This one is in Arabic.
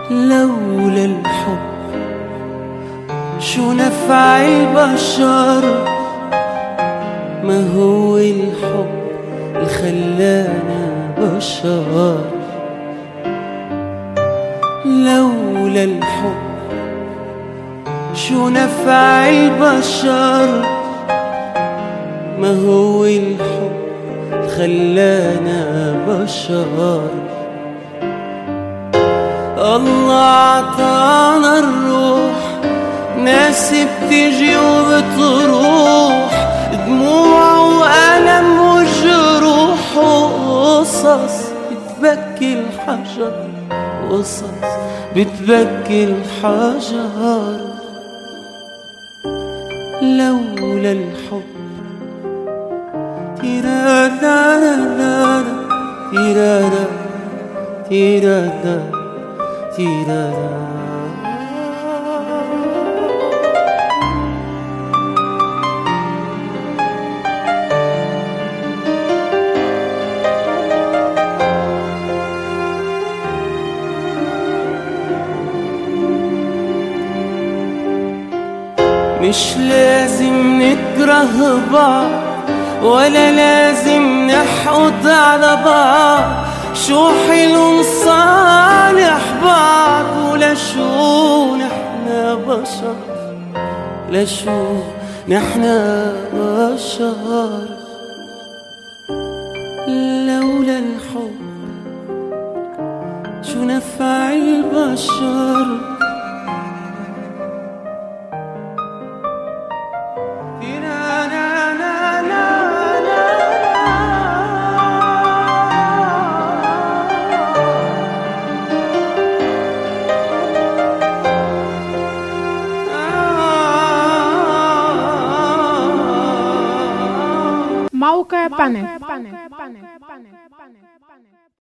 لولا الحب شو نفع البشر؟ ما هو الحب اللي خلانا بشر. لولا الحب شو نفع البشر؟ ما هو الحب اللي خلانا بشر. الله عطانا الروح، ناس بتيجي وبتروح، دموع وألم وجروح وقصص بتبكي الحجر، قصص بتبكي الحجر. لولا الحب تيرادا تيرادا تيرادا تيرادا. مش لازم نكره بعض ولا لازم نحقد على بعض، شو حلو نصالح بعض ولشو نحنا بشر، لشو نحنا بشر. لولا الحب شو نفع البشر؟ موقع بانل.